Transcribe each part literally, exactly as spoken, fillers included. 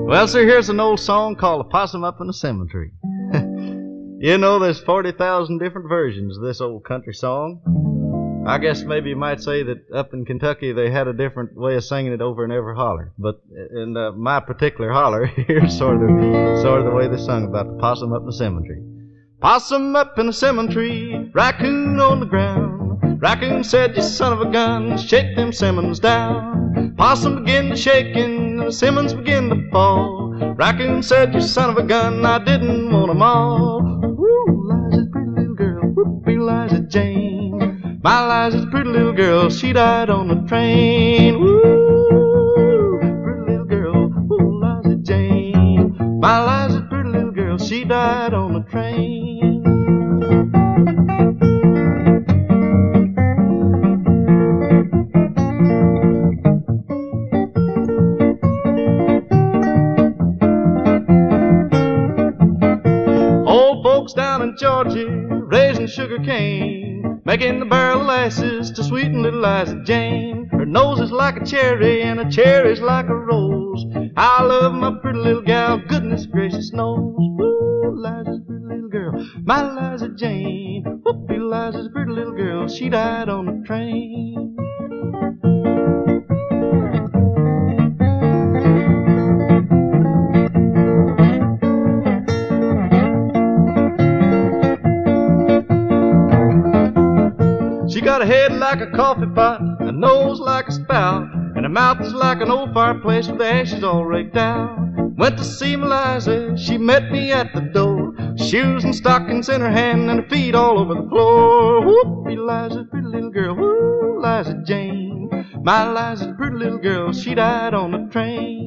Well, sir, here's an old song called "A Possum Up in the Cemetery." You know, there's forty thousand different versions of this old country song. I guess maybe you might say that up in Kentucky they had a different way of singing it over in every holler. But in uh, my particular holler, here's sort of, the, sort of the way they sung about the possum up in the cemetery. Possum up in the cemetery, raccoon on the ground. Raccoon said, "You son of a gun, shake them Simmons down." Possum began to shaking, and the Simmons began to fall. Raccoon said, "You son of a gun, I didn't want 'em all." Woo, Liza's pretty little girl, whoopee Liza Jane. My Liza's pretty little girl, she died on the train. Woo, pretty little girl, woo, Liza Jane. My Liza's pretty little girl, she died on the train. Down in Georgia, raising sugar cane, making the barrel of lasses to sweeten little Liza Jane. Her nose is like a cherry and her cherry's like a rose. I love my pretty little gal, goodness gracious knows. Woo, Liza's pretty little girl, my Liza Jane. Whoopee, Liza's pretty little girl, she died on the train. She got a head like a coffee pot, a nose like a spout, and her mouth is like an old fireplace with the ashes all raked out. Went to see my Liza, she met me at the door. Shoes and stockings in her hand and her feet all over the floor. Whoopee, Liza's pretty little girl, whoo, Liza Jane. My Liza's pretty little girl, she died on the train.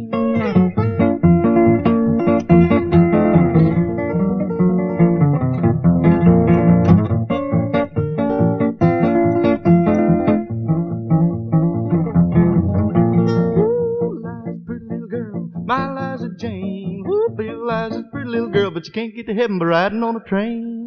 My Liza Jane, whoopee, Liza's pretty little girl, but you can't get to heaven by riding on a train.